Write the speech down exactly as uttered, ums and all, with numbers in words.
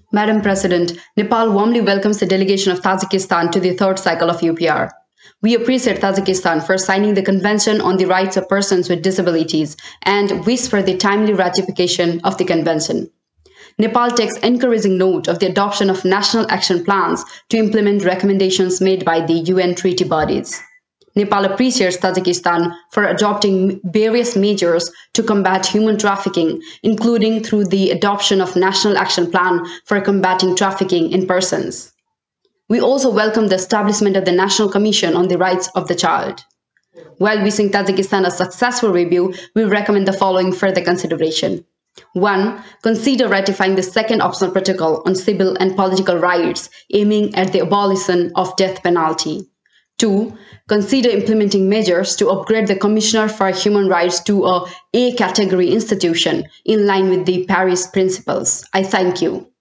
Madam President, Nepal warmly welcomes the delegation of Tajikistan to the third cycle of U P R. We appreciate Tajikistan for signing the Convention on the Rights of Persons with Disabilities and wish for the timely ratification of the Convention. Nepal takes encouraging note of the adoption of national action plans to implement recommendations made by the U N treaty bodies. Nepal appreciates Tajikistan for adopting various measures to combat human trafficking, including through the adoption of National Action Plan for combating trafficking in persons. We also welcome the establishment of the National Commission on the Rights of the Child. While wishing Tajikistan a successful review, we recommend the following further consideration. One, consider ratifying the second optional protocol on civil and political rights, aiming at the abolition of death penalty. Two, consider implementing measures to upgrade the Commissioner for Human Rights to a A category institution in line with the Paris Principles. I thank you.